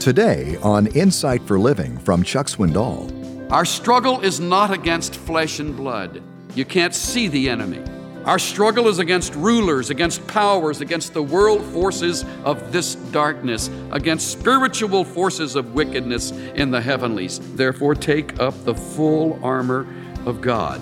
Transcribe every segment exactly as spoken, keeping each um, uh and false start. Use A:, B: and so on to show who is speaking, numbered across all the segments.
A: Today on Insight for Living from Chuck Swindoll.
B: Our struggle is not against flesh and blood. You can't see the enemy. Our struggle is against rulers, against powers, against the world forces of this darkness, against spiritual forces of wickedness in the heavenlies. Therefore, take up the full armor of God.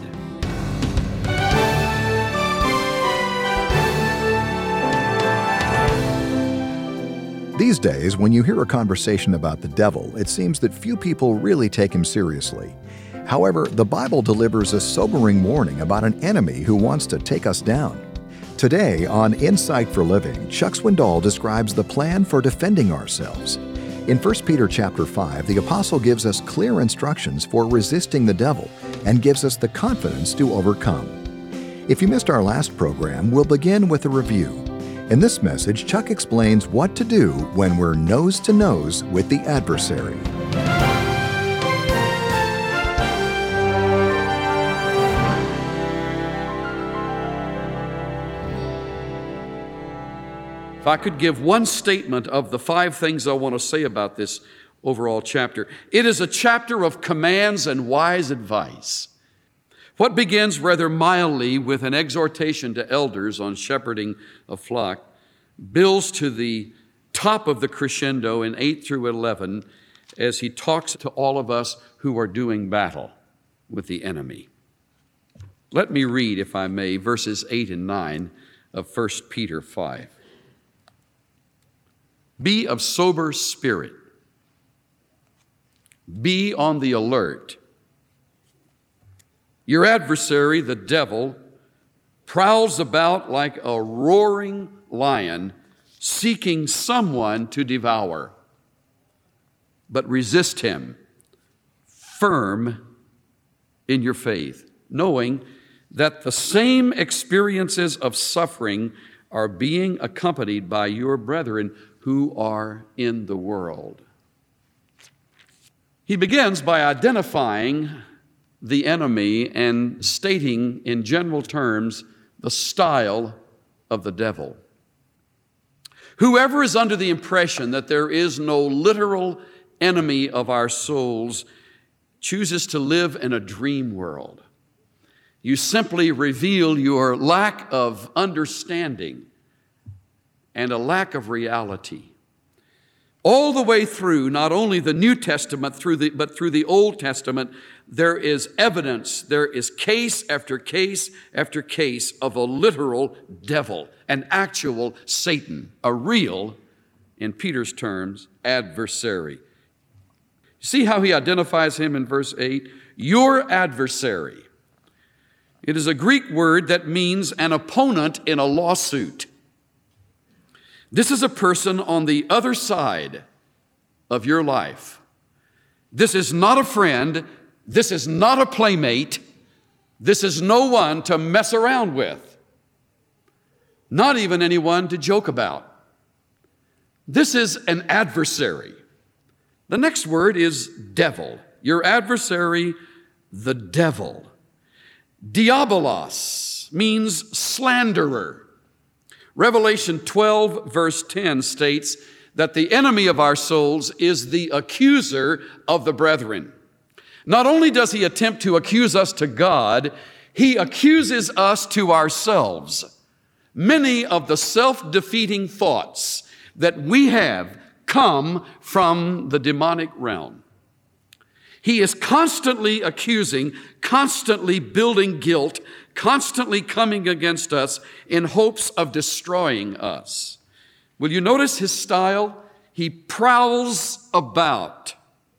A: These days, when you hear a conversation about the devil, it seems that few people really take him seriously. However, the Bible delivers a sobering warning about an enemy who wants to take us down. Today on Insight for Living, Chuck Swindoll describes the plan for defending ourselves. In First Peter chapter five, the apostle gives us clear instructions for resisting the devil and gives us the confidence to overcome. If you missed our last program, we'll begin with a review. In this message, Chuck explains what to do when we're nose to nose with the adversary.
B: If I could give one statement of the five things I want to say about this overall chapter, it is a chapter of commands and wise advice. What begins rather mildly with an exhortation to elders on shepherding a flock builds to the top of the crescendo in eight through eleven as he talks to all of us who are doing battle with the enemy. Let me read, if I may, verses eight and nine of First Peter five. Be of sober spirit. Be on the alert. Your adversary, the devil, prowls about like a roaring lion, seeking someone to devour. But resist him, firm in your faith, knowing that the same experiences of suffering are being accompanied by your brethren who are in the world. He begins by identifying the enemy and stating in general terms the style of the devil. Whoever is under the impression that there is no literal enemy of our souls chooses to live in a dream world. You simply reveal your lack of understanding and a lack of reality. All the way through, not only the New Testament, through the, but through the Old Testament, there is evidence, there is case after case after case of a literal devil, an actual Satan, a real, in Peter's terms, adversary. See how he identifies him in verse eight? Your adversary. It is a Greek word that means an opponent in a lawsuit. This is a person on the other side of your life. This is not a friend. This is not a playmate. This is no one to mess around with. Not even anyone to joke about. This is an adversary. The next word is devil. Your adversary, the devil. Diabolos means slanderer. Revelation twelve, verse ten states that the enemy of our souls is the accuser of the brethren. Not only does he attempt to accuse us to God, he accuses us to ourselves. Many of the self-defeating thoughts that we have come from the demonic realm. He is constantly accusing, constantly building guilt, constantly coming against us in hopes of destroying us. Will you notice his style? He prowls about.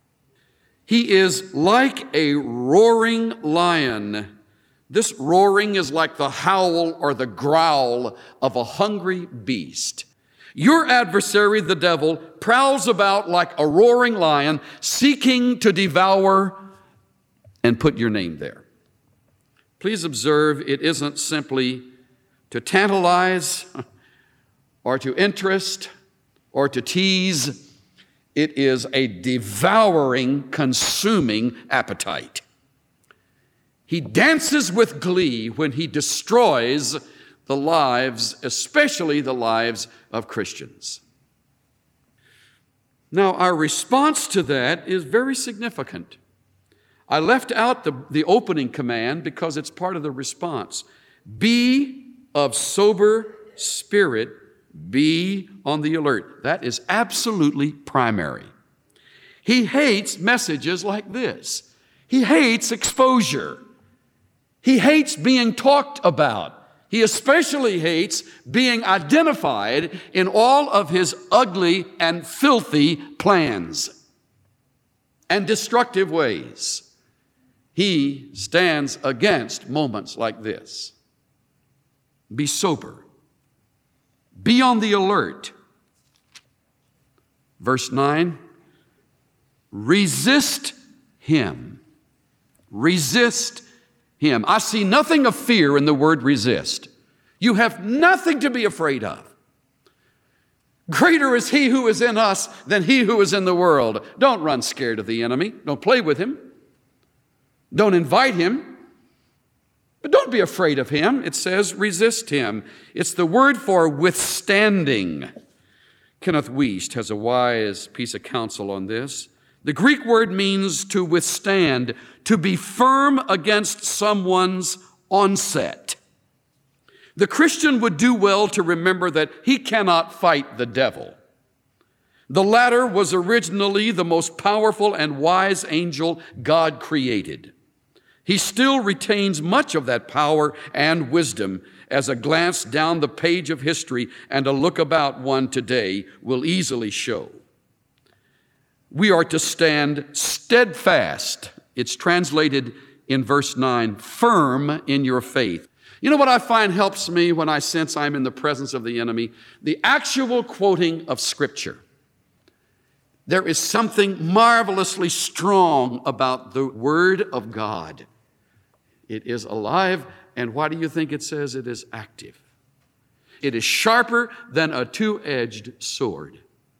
B: He is like a roaring lion. This roaring is like the howl or the growl of a hungry beast. Your adversary, the devil, prowls about like a roaring lion, seeking to devour, and put your name there. Please observe, it isn't simply to tantalize or to interest or to tease. It is a devouring, consuming appetite. He dances with glee when he destroys the lives, especially the lives of Christians. Now, our response to that is very significant. I left out the, the opening command because it's part of the response. Be of sober spirit, be on the alert. That is absolutely primary. He hates messages like this. He hates exposure. He hates being talked about. He especially hates being identified in all of his ugly and filthy plans and destructive ways. He stands against moments like this. Be sober. Be on the alert. Verse nine, resist him. Resist him. I see nothing of fear in the word resist. You have nothing to be afraid of. Greater is he who is in us than he who is in the world. Don't run scared of the enemy. Don't play with him. Don't invite him. But don't be afraid of him. It says resist him. It's the word for withstanding. Kenneth Wuest has a wise piece of counsel on this. The Greek word means to withstand, to be firm against someone's onset. The Christian would do well to remember that he cannot fight the devil. The latter was originally the most powerful and wise angel God created. He still retains much of that power and wisdom, as a glance down the page of history and a look about one today will easily show. We are to stand steadfast. It's translated in verse nine, firm in your faith. You know what I find helps me when I sense I'm in the presence of the enemy? The actual quoting of Scripture. There is something marvelously strong about the Word of God. It is alive, and why do you think it says it is active? It is sharper than a two-edged sword.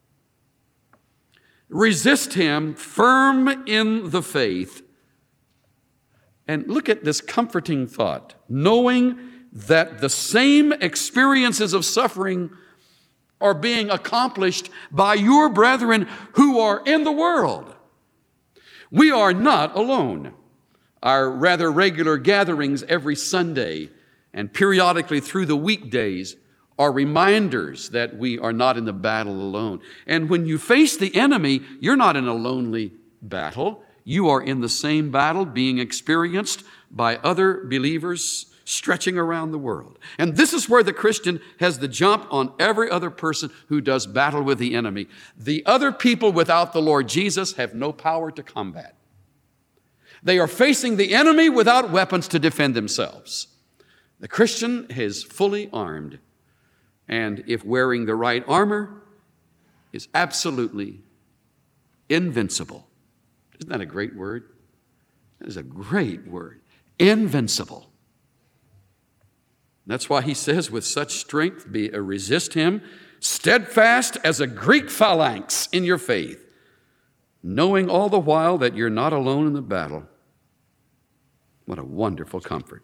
B: Resist him, firm in the faith. And look at this comforting thought, knowing that the same experiences of suffering are being accomplished by your brethren who are in the world. We are not alone. Our rather regular gatherings every Sunday and periodically through the weekdays are reminders that we are not in the battle alone. And when you face the enemy, you're not in a lonely battle. You are in the same battle being experienced by other believers stretching around the world. And this is where the Christian has the jump on every other person who does battle with the enemy. The other people without the Lord Jesus have no power to combat. They are facing the enemy without weapons to defend themselves. The Christian is fully armed, and if wearing the right armor, is absolutely invincible. Isn't that a great word? That is a great word. Invincible. That's why he says, with such strength, be uh, resist him, steadfast as a Greek phalanx in your faith, knowing all the while that you're not alone in the battle. What a wonderful comfort.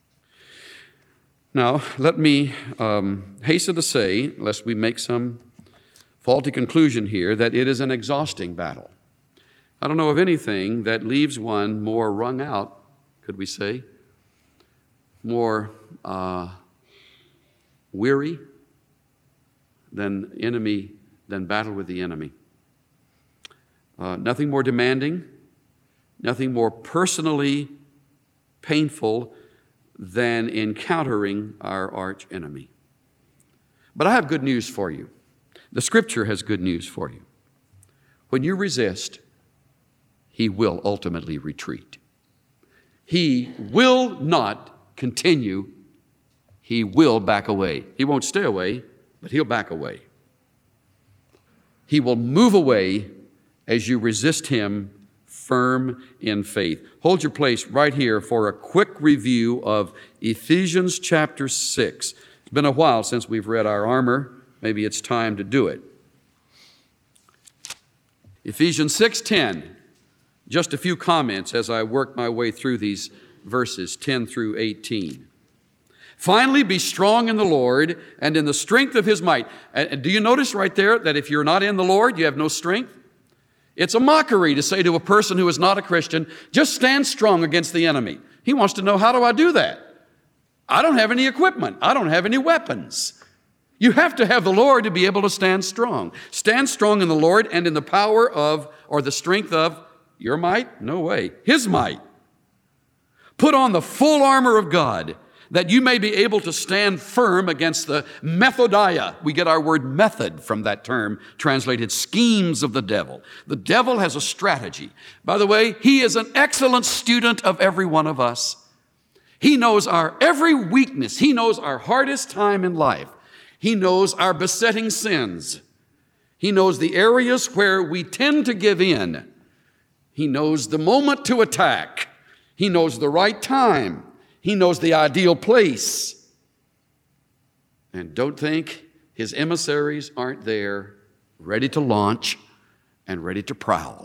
B: Now, let me um, hasten to say, lest we make some faulty conclusion here, that it is an exhausting battle. I don't know of anything that leaves one more wrung out, could we say, more uh, weary than enemy, than battle with the enemy. Uh, nothing more demanding, nothing more personally painful than encountering our arch enemy. But I have good news for you. The Scripture has good news for you. When you resist, he will ultimately retreat. He will not continue. He will back away. He won't stay away, but he'll back away. He will move away as you resist him, firm in faith. Hold your place right here for a quick review of Ephesians chapter six. It's been a while since we've read our armor. Maybe it's time to do it. Ephesians six ten. Just a few comments as I work my way through these verses ten through eighteen. Finally, be strong in the Lord and in the strength of his might. And do you notice right there that if you're not in the Lord, you have no strength? It's a mockery to say to a person who is not a Christian, just stand strong against the enemy. He wants to know, how do I do that? I don't have any equipment. I don't have any weapons. You have to have the Lord to be able to stand strong. Stand strong in the Lord and in the power of, or the strength of, your might? No way. His might. Put on the full armor of God, that you may be able to stand firm against the methodia. We get our word method from that term, translated schemes of the devil. The devil has a strategy. By the way, he is an excellent student of every one of us. He knows our every weakness. He knows our hardest time in life. He knows our besetting sins. He knows the areas where we tend to give in. He knows the moment to attack. He knows the right time. He knows the ideal place. And don't think his emissaries aren't there, ready to launch and ready to prowl.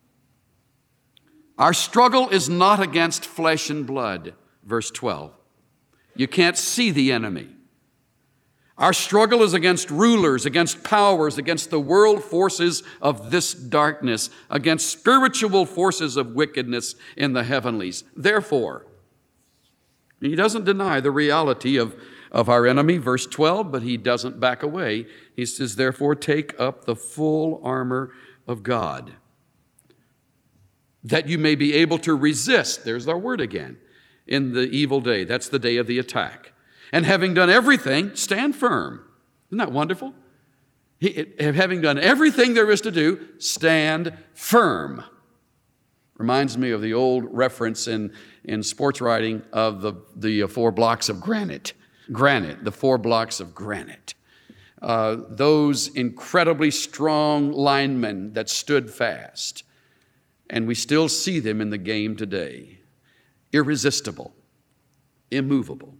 B: Our struggle is not against flesh and blood, verse twelve. You can't see the enemy. Our struggle is against rulers, against powers, against the world forces of this darkness, against spiritual forces of wickedness in the heavenlies. Therefore, he doesn't deny the reality of, of our enemy, verse twelve, but he doesn't back away. He says, therefore, take up the full armor of God, that you may be able to resist, there's our word again, in the evil day. That's the day of the attack. And having done everything, stand firm. Isn't that wonderful? He, it, having done everything there is to do, stand firm. Reminds me of the old reference in, in sports writing of the, the four blocks of granite. Granite, the four blocks of granite. Uh, those incredibly strong linemen that stood fast. And we still see them in the game today. Irresistible, immovable.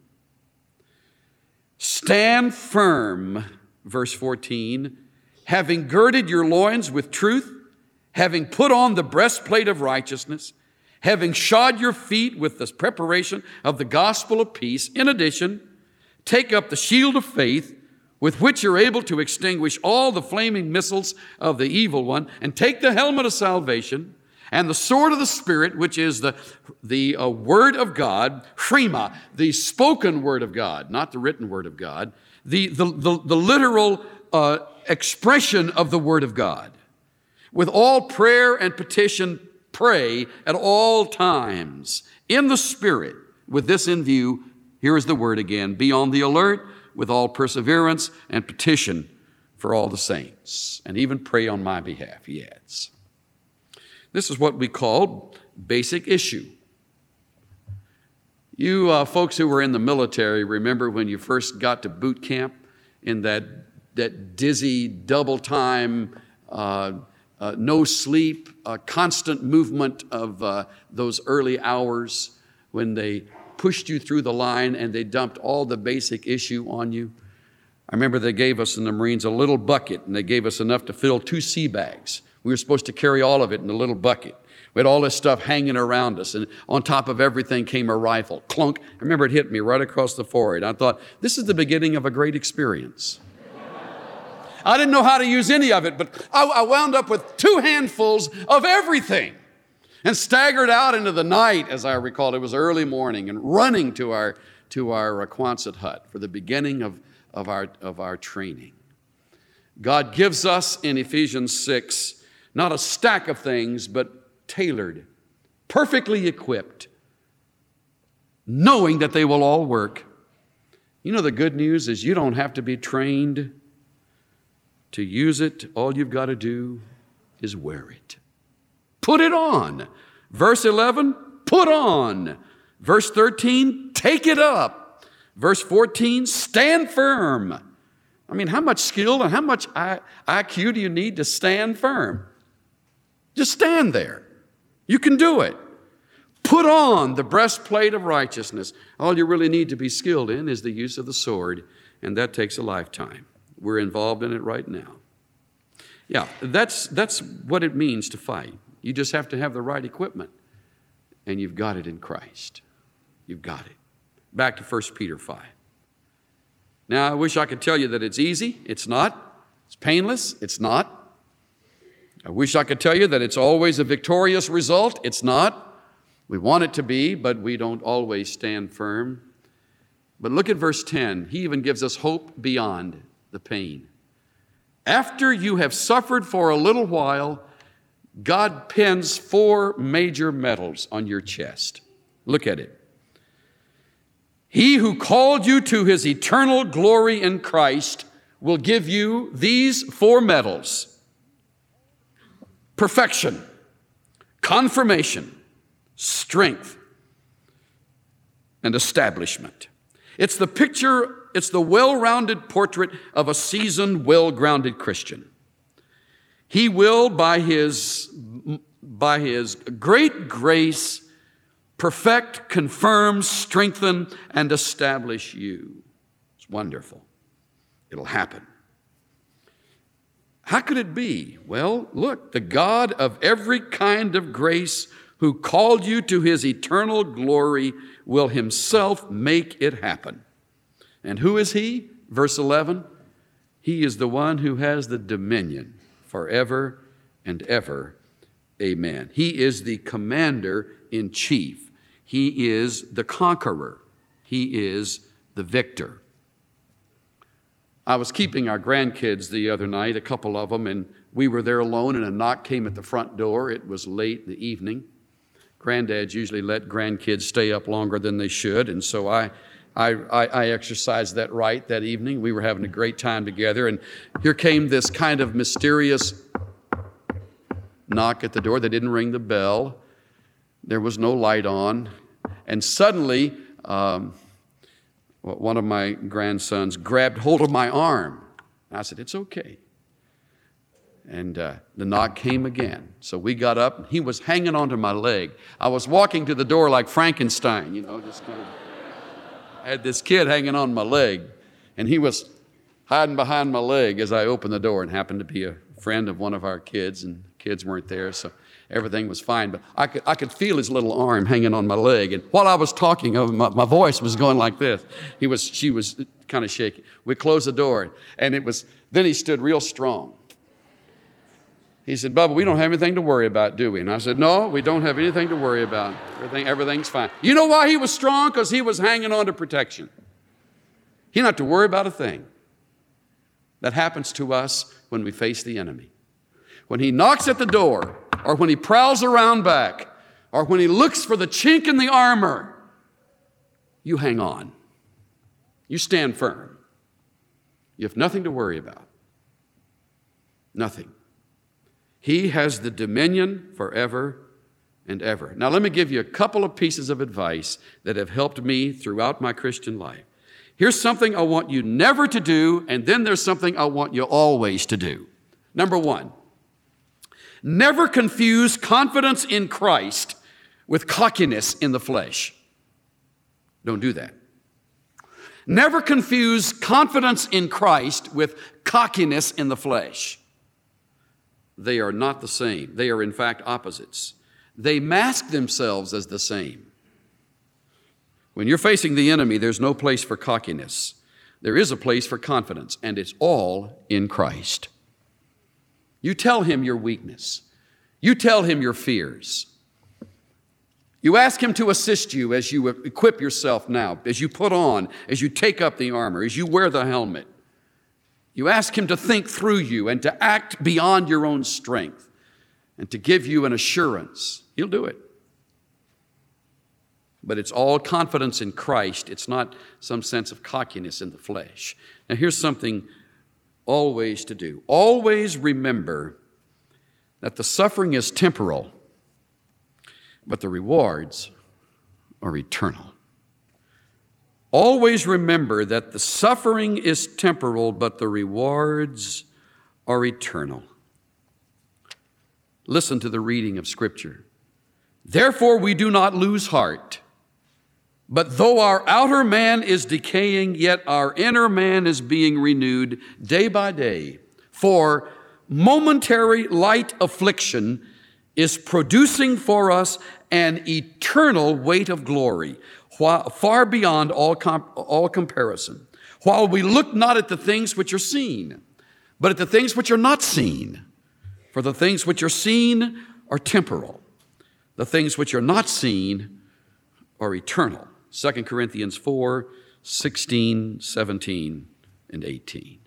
B: Stand firm, verse fourteen, having girded your loins with truth, having put on the breastplate of righteousness, having shod your feet with the preparation of the gospel of peace. In addition, take up the shield of faith, with which you're able to extinguish all the flaming missiles of the evil one, and take the helmet of salvation and the sword of the Spirit, which is the, the uh, word of God, Shrema, the spoken word of God, not the written word of God, the, the, the, the literal uh, expression of the word of God. With all prayer and petition, pray at all times in the Spirit. With this in view, here is the word again, be on the alert with all perseverance and petition for all the saints, and even pray on my behalf, he adds. This is what we call basic issue. You uh, folks who were in the military, remember when you first got to boot camp in that, that dizzy, double time, uh, uh, no sleep, uh, constant movement of uh, those early hours when they pushed you through the line and they dumped all the basic issue on you. I remember they gave us in the Marines a little bucket, and they gave us enough to fill two sea bags. We were supposed to carry all of it in a little bucket. We had all this stuff hanging around us, and on top of everything came a rifle. Clunk. I remember it hit me right across the forehead. I thought, this is the beginning of a great experience. I didn't know how to use any of it, but I, I wound up with two handfuls of everything and staggered out into the night, as I recall. It was early morning, and running to our, to our uh, Quonset hut for the beginning of, of, our, of our training. God gives us in Ephesians six not a stack of things, but tailored, perfectly equipped, knowing that they will all work. You know, the good news is you don't have to be trained to use it. All you've got to do is wear it. Put it on. Verse eleven, put on. Verse thirteen, take it up. Verse fourteen, stand firm. I mean, how much skill and how much I Q do you need to stand firm? Just stand there. You can do it. Put on the breastplate of righteousness. All you really need to be skilled in is the use of the sword, and that takes a lifetime. We're involved in it right now. Yeah, that's, that's what it means to fight. You just have to have the right equipment, and you've got it in Christ. You've got it. Back to First Peter five. Now, I wish I could tell you that it's easy. It's not. It's painless. It's not. I wish I could tell you that it's always a victorious result. It's not. We want it to be, but we don't always stand firm. But look at verse ten. He even gives us hope beyond the pain. After you have suffered for a little while, God pins four major medals on your chest. Look at it. He who called you to his eternal glory in Christ will give you these four medals: perfection, confirmation, strength, and establishment. It's the picture, it's the well-rounded portrait of a seasoned, well-grounded Christian. He will, by his, by his great grace, perfect, confirm, strengthen, and establish you. It's wonderful. It'll happen. How could it be? Well, look, the God of every kind of grace who called you to his eternal glory will himself make it happen. And who is he? Verse eleven, he is the one who has the dominion forever and ever. Amen. He is the commander-in-chief. He is the conqueror. He is the victor. I was keeping our grandkids the other night, a couple of them, and we were there alone, and a knock came at the front door. It was late in the evening. Granddads usually let grandkids stay up longer than they should, and so I, I, I, I exercised that right that evening. We were having a great time together, and here came this kind of mysterious knock at the door. They didn't ring the bell. There was no light on, and suddenly um, one of my grandsons grabbed hold of my arm. I said, "It's okay." And uh, the knock came again. So we got up, and he was hanging onto my leg. I was walking to the door like Frankenstein, you know, just kind of. I had this kid hanging on my leg, and he was hiding behind my leg as I opened the door, and happened to be a friend of one of our kids, and kids weren't there, so everything was fine. But I could, I could feel his little arm hanging on my leg, and while I was talking, my, my voice was going like this. He was, she was kind of shaking. We closed the door, and it was. Then he stood real strong. He said, "Bubba, we don't have anything to worry about, do we?" And I said, "No, we don't have anything to worry about. Everything, everything's fine." You know why he was strong? Because he was hanging on to protection. He didn't have to worry about a thing. That happens to us when we face the enemy. When he knocks at the door, or when he prowls around back, or when he looks for the chink in the armor, you hang on. You stand firm. You have nothing to worry about. Nothing. He has the dominion forever and ever. Now, let me give you a couple of pieces of advice that have helped me throughout my Christian life. Here's something I want you never to do, and then there's something I want you always to do. Number one, never confuse confidence in Christ with cockiness in the flesh. Don't do that. Never confuse confidence in Christ with cockiness in the flesh. They are not the same. They are, in fact, opposites. They mask themselves as the same. When you're facing the enemy, there's no place for cockiness. There is a place for confidence, and it's all in Christ. You tell him your weakness. You tell him your fears. You ask him to assist you as you equip yourself now, as you put on, as you take up the armor, as you wear the helmet. You ask him to think through you and to act beyond your own strength and to give you an assurance. He'll do it. But it's all confidence in Christ. It's not some sense of cockiness in the flesh. Now, here's something always to do. Always remember that the suffering is temporal, but the rewards are eternal. Always remember that the suffering is temporal, but the rewards are eternal. Listen to the reading of Scripture. Therefore we do not lose heart, but though our outer man is decaying, yet our inner man is being renewed day by day. For momentary light affliction is producing for us an eternal weight of glory, far beyond all, comp- all comparison. While we look not at the things which are seen, but at the things which are not seen. For the things which are seen are temporal. The things which are not seen are eternal. Second Corinthians four, sixteen, seventeen, and eighteen.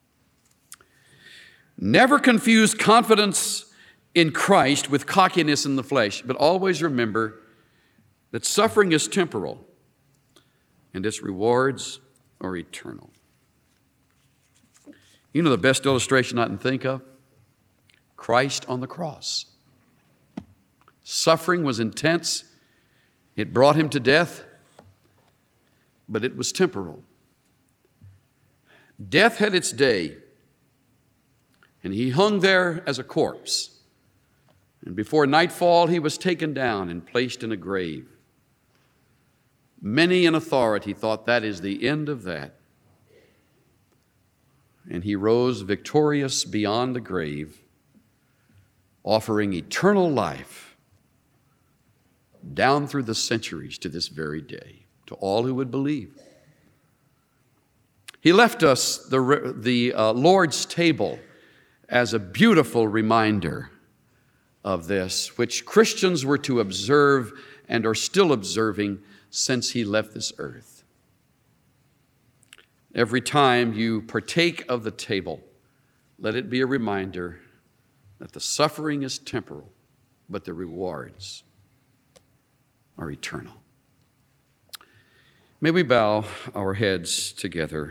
B: Never confuse confidence in Christ with cockiness in the flesh, but always remember that suffering is temporal and its rewards are eternal. You know the best illustration I can think of? Christ on the cross. Suffering was intense. It brought him to death, but it was temporal. Death had its day, and he hung there as a corpse. And before nightfall, he was taken down and placed in a grave. Many in authority thought that is the end of that. And he rose victorious beyond the grave, offering eternal life down through the centuries to this very day, to all who would believe. He left us the, the uh, Lord's table as a beautiful reminder of this, which Christians were to observe and are still observing since he left this earth. Every time you partake of the table, let it be a reminder that the suffering is temporal, but the rewards are eternal. May we bow our heads together.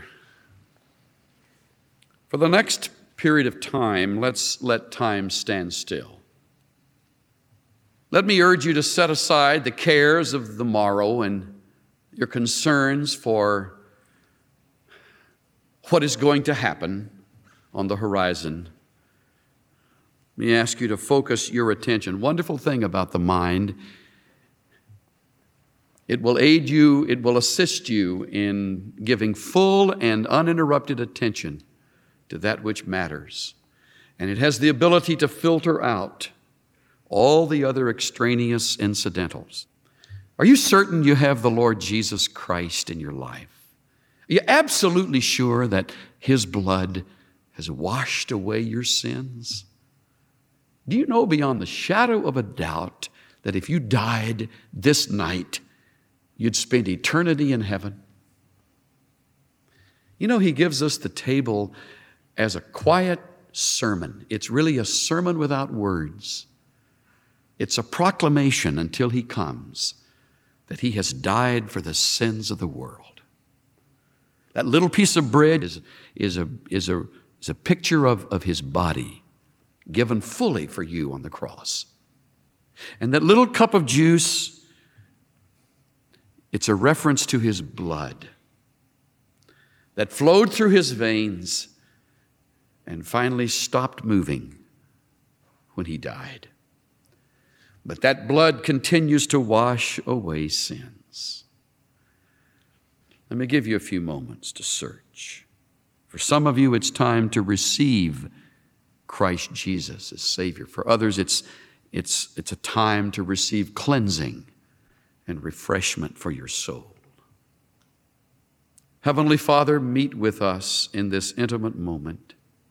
B: For the next period of time, let's let time stand still. Let me urge you to set aside the cares of the morrow and your concerns for what is going to happen on the horizon. Let me ask you to focus your attention. Wonderful thing about the mind, it will aid you, it will assist you in giving full and uninterrupted attention to that which matters. And it has the ability to filter out all the other extraneous incidentals. Are you certain you have the Lord Jesus Christ in your life? Are you absolutely sure that his blood has washed away your sins? Do you know beyond the shadow of a doubt that if you died this night, you'd spend eternity in heaven? You know, he gives us the table as a quiet sermon. It's really a sermon without words. It's a proclamation until he comes that he has died for the sins of the world. That little piece of bread is, is, a, is, a, is a picture of, of his body given fully for you on the cross. And that little cup of juice, it's a reference to his blood that flowed through his veins and finally stopped moving when he died. But that blood continues to wash away sins. Let me give you a few moments to search. For some of you, it's time to receive Christ Jesus as Savior. For others, it's, it's, it's a time to receive cleansing and refreshment for your soul. Heavenly Father, meet with us in this intimate moment.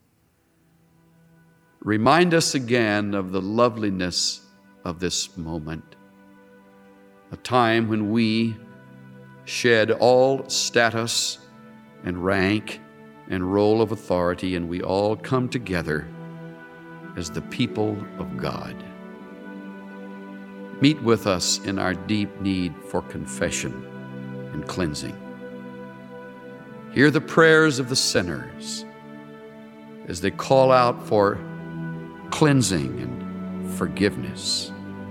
B: Remind us again of the loveliness of this moment, a time when we shed all status and rank and role of authority, and we all come together as the people of God. Meet with us in our deep need for confession and cleansing. Hear the prayers of the sinners as they call out for cleansing and forgiveness.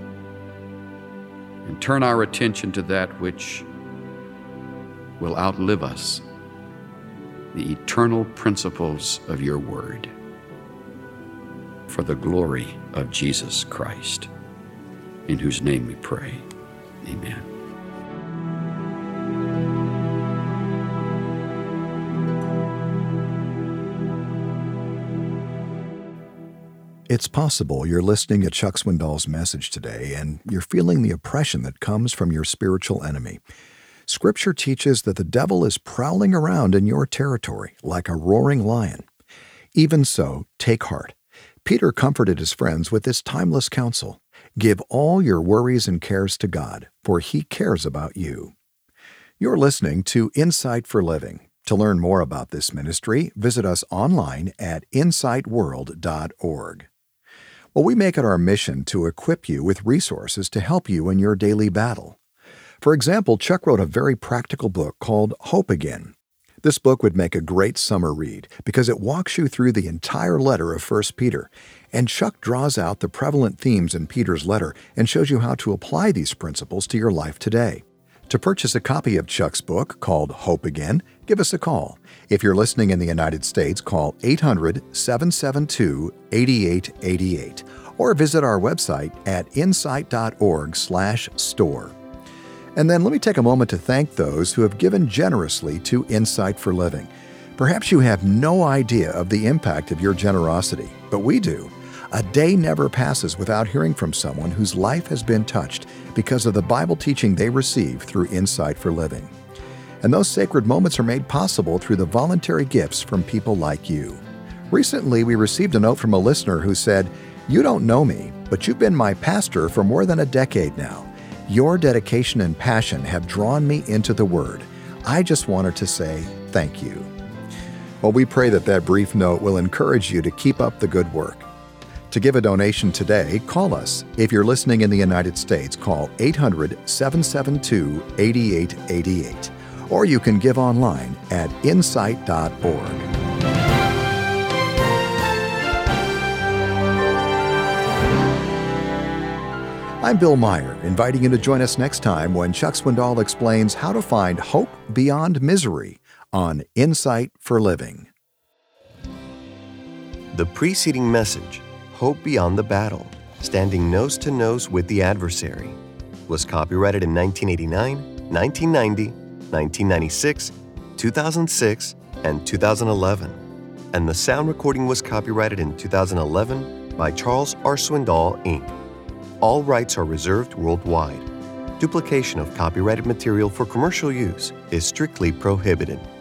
B: And turn our attention to that which will outlive us, the eternal principles of your word, for the glory of Jesus Christ, in whose name we pray. Amen.
A: It's possible you're listening to Chuck Swindoll's message today and you're feeling the oppression that comes from your spiritual enemy. Scripture teaches that the devil is prowling around in your territory like a roaring lion. Even so, take heart. Peter comforted his friends with this timeless counsel: give all your worries and cares to God, for He cares about you. You're listening to Insight for Living. To learn more about this ministry, visit us online at insight world dot org. Well, we make it our mission to equip you with resources to help you in your daily battle. For example, Chuck wrote a very practical book called Hope Again. This book would make a great summer read because it walks you through the entire letter of First Peter, and Chuck draws out the prevalent themes in Peter's letter and shows you how to apply these principles to your life today. To purchase a copy of Chuck's book called Hope Again, give us a call. If you're listening in the United States, call eight hundred, seven seven two, eight eight eight eight or visit our website at insight dot org slash store. And then let me take a moment to thank those who have given generously to Insight for Living. Perhaps you have no idea of the impact of your generosity, but we do. A day never passes without hearing from someone whose life has been touched because of the Bible teaching they receive through Insight for Living. And those sacred moments are made possible through the voluntary gifts from people like you. Recently, we received a note from a listener who said, "You don't know me, but you've been my pastor for more than a decade now. Your dedication and passion have drawn me into the Word. I just wanted to say thank you." Well, we pray that that brief note will encourage you to keep up the good work. To give a donation today, call us. If you're listening in the United States, call eight hundred, seven seven two, eight eight eight eight. Or you can give online at insight dot org. I'm Bill Meyer, inviting you to join us next time when Chuck Swindoll explains how to find hope beyond misery on Insight for Living.
C: The preceding message, Hope Beyond the Battle, Standing Nose to Nose with the Adversary, was copyrighted in nineteen eighty-nine, nineteen ninety, nineteen ninety-six, two thousand six, and two thousand eleven, and the sound recording was copyrighted in two thousand eleven by Charles R. Swindoll, Incorporated. All rights are reserved worldwide. Duplication of copyrighted material for commercial use is strictly prohibited.